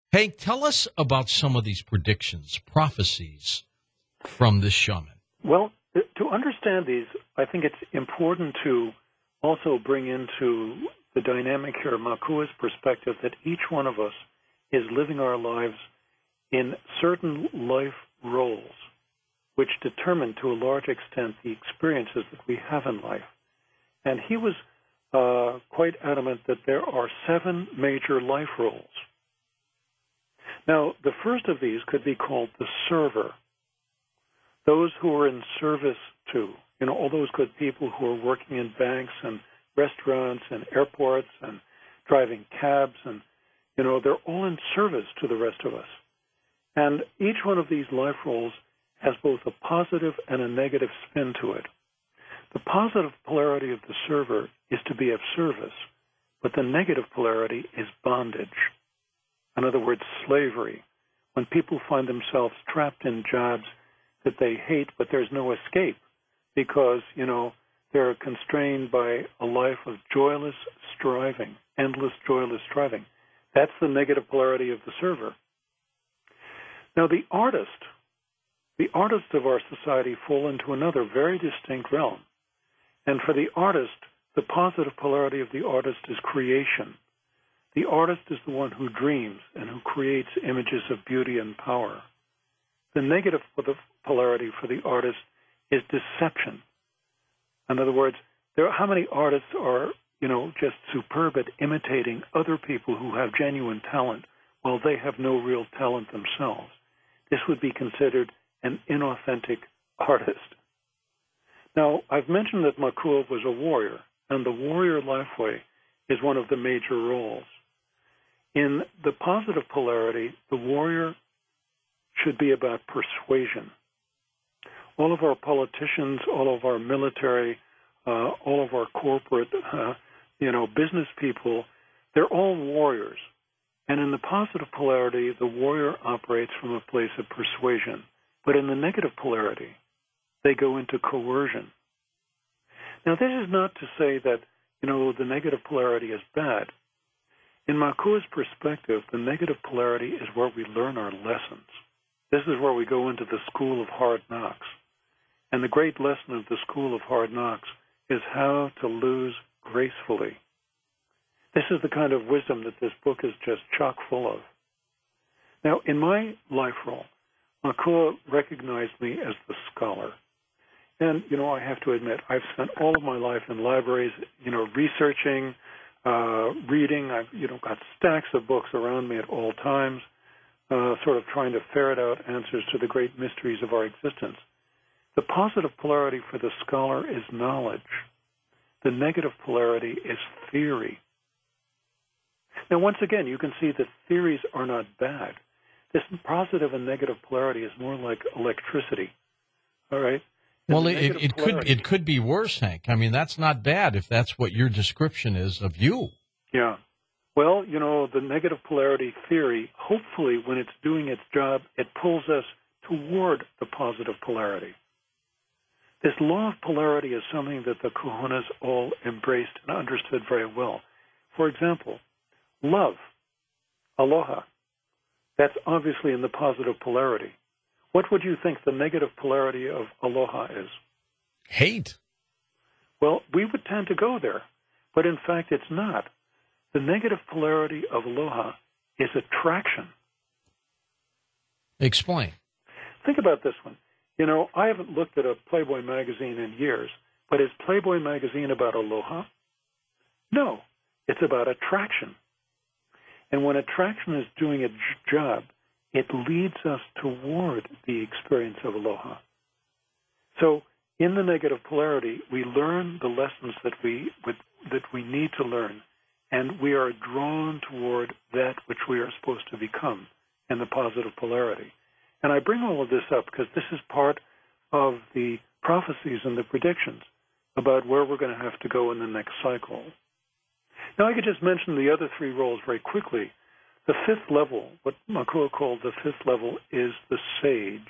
Hank, tell us about some of these predictions, prophecies from this shaman. Well, to understand these, I think it's important to also bring into the dynamic here Makua's perspective that each one of us is living our lives in certain life roles, which determine to a large extent the experiences that we have in life. And he was quite adamant that there are 7 major life roles. Now, the first of these could be called the server. Those who are in service to, all those good people who are working in banks and restaurants and airports and driving cabs, and, they're all in service to the rest of us. And each one of these life roles has both a positive and a negative spin to it. The positive polarity of the server is to be of service, but the negative polarity is bondage. In other words, slavery. When people find themselves trapped in jobs that they hate, but there's no escape because, they're constrained by a life of joyless striving, endless joyless striving. That's the negative polarity of the server. Now, the artists of our society fall into another very distinct realm. And for the artist, the positive polarity of the artist is creation. The artist is the one who dreams and who creates images of beauty and power. The negative polarity for the artist is deception. In other words, how many artists are, just superb at imitating other people who have genuine talent while they have no real talent themselves? This would be considered an inauthentic artist. Now, I've mentioned that Makua was a warrior, and the warrior lifeway is one of the major roles. In the positive polarity, the warrior should be about persuasion. All of our politicians, all of our military, all of our corporate, business people, they're all warriors. And in the positive polarity, the warrior operates from a place of persuasion. But in the negative polarity, they go into coercion. Now, this is not to say that, the negative polarity is bad. In Makua's perspective, the negative polarity is where we learn our lessons. This is where we go into the school of hard knocks. And the great lesson of the school of hard knocks is how to lose gracefully. This is the kind of wisdom that this book is just chock full of. Now, in my life role, Makua recognized me as the scholar. And, I have to admit, I've spent all of my life in libraries, researching, reading. I've, got stacks of books around me at all times, sort of trying to ferret out answers to the great mysteries of our existence. The positive polarity for the scholar is knowledge. The negative polarity is theory. Now, once again, you can see that theories are not bad. This positive and negative polarity is more like electricity. All right? Well, it could be worse, Hank. I mean, that's not bad if that's what your description is of you. Yeah. Well, the negative polarity theory, hopefully when it's doing its job, it pulls us toward the positive polarity. This law of polarity is something that the Kahunas all embraced and understood very well. For example, love, aloha, that's obviously in the positive polarity. What would you think the negative polarity of aloha is? Hate. Well, we would tend to go there, but in fact it's not. The negative polarity of aloha is attraction. Explain. Think about this one. I haven't looked at a Playboy magazine in years, but is Playboy magazine about aloha? No, it's about attraction. And when attraction is doing its job, it leads us toward the experience of aloha. So in the negative polarity, we learn the lessons that we need to learn, and we are drawn toward that which we are supposed to become in the positive polarity. And I bring all of this up because this is part of the prophecies and the predictions about where we're going to have to go in the next cycle. Now, I could just mention the other 3 roles very quickly. The 5th level, what Makua called the 5th level, is the sage.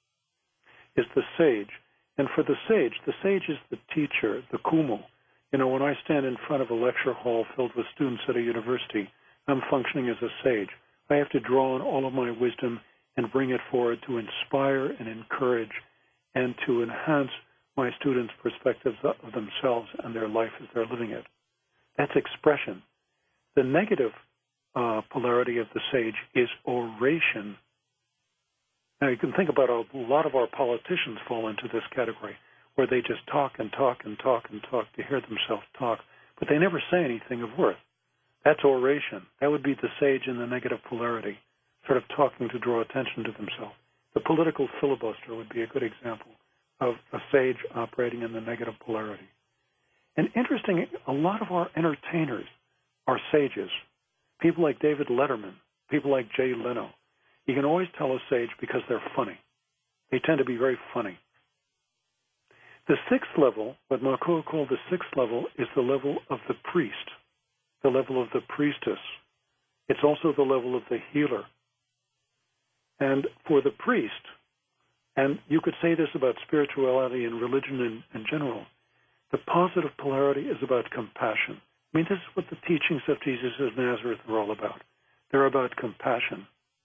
And for the sage is the teacher, the kumu. When I stand in front of a lecture hall filled with students at a university, I'm functioning as a sage. I have to draw on all of my wisdom and bring it forward to inspire and encourage and to enhance my students' perspectives of themselves and their life as they're living it. That's expression. The negative polarity of the sage is oration. Now, you can think about a lot of our politicians fall into this category, where they just talk and talk and talk and talk to hear themselves talk, but they never say anything of worth. That's oration. That would be the sage in the negative polarity, sort of talking to draw attention to themselves. The political filibuster would be a good example of a sage operating in the negative polarity. And interesting, a lot of our entertainers are sages. People like David Letterman, people like Jay Leno. You can always tell a sage because they're funny. They tend to be very funny. The sixth level, what Marcoux called the sixth level, is the level of the priest, the level of the priestess. It's also the level of the healer. And for the priest, and you could say this about spirituality and religion in general, the positive polarity is about compassion. I mean, this is what the teachings of Jesus of Nazareth are all about. They're about compassion.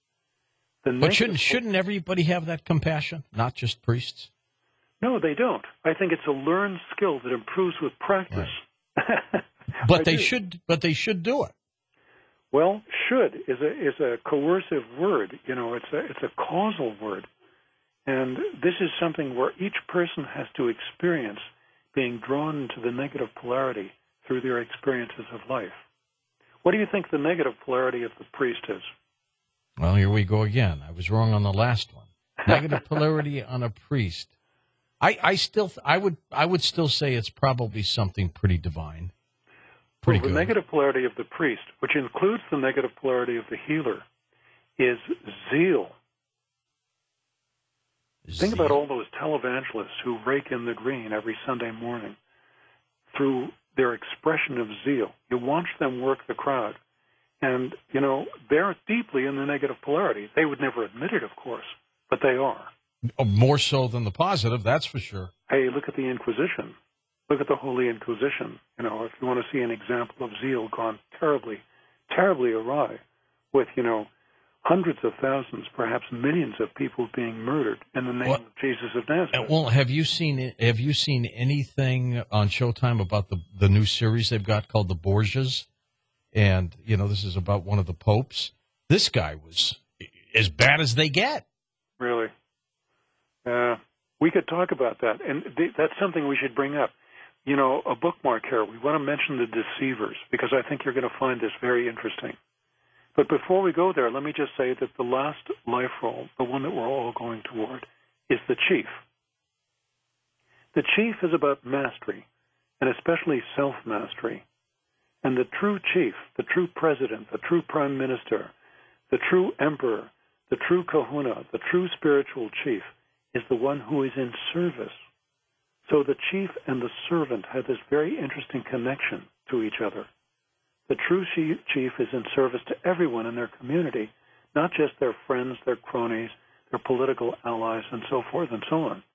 But shouldn't everybody have that compassion, not just priests? No, they don't. I think it's a learned skill that improves with practice. Right. But they should do it. Well, should is a coercive word. You know, it's a causal word. And this is something where each person has to experience being drawn into the negative polarity through their experiences of life. What do you think the negative polarity of the priest is? Well, here we go again. I was wrong on the last one. Negative polarity on a priest. I would still say it's probably something pretty divine. Pretty good. The negative polarity of the priest, which includes the negative polarity of the healer, is zeal. Think about all those televangelists who rake in the green every Sunday morning through their expression of zeal. You watch them work the crowd, and, you know, they're deeply in the negative polarity. They would never admit it, of course, but they are. More so than the positive, that's for sure. Hey, look at the Inquisition. Look at the Holy Inquisition. You know, if you want to see an example of zeal gone terribly, terribly awry with, you know, hundreds of thousands, perhaps millions of people being murdered in the name of Jesus of Nazareth. Well, have you seen anything on Showtime about the new series they've got called The Borgias? And, you know, this is about one of the popes. This guy was as bad as they get. Really? We could talk about that, and that's something we should bring up. You know, a bookmark here. We want to mention the deceivers, because I think you're going to find this very interesting. But before we go there, let me just say that the last life role, the one that we're all going toward, is the chief. The chief is about mastery, and especially self-mastery. And the true chief, the true president, the true prime minister, the true emperor, the true kahuna, the true spiritual chief, is the one who is in service. So the chief and the servant have this very interesting connection to each other. The true chief is in service to everyone in their community, not just their friends, their cronies, their political allies, and so forth and so on.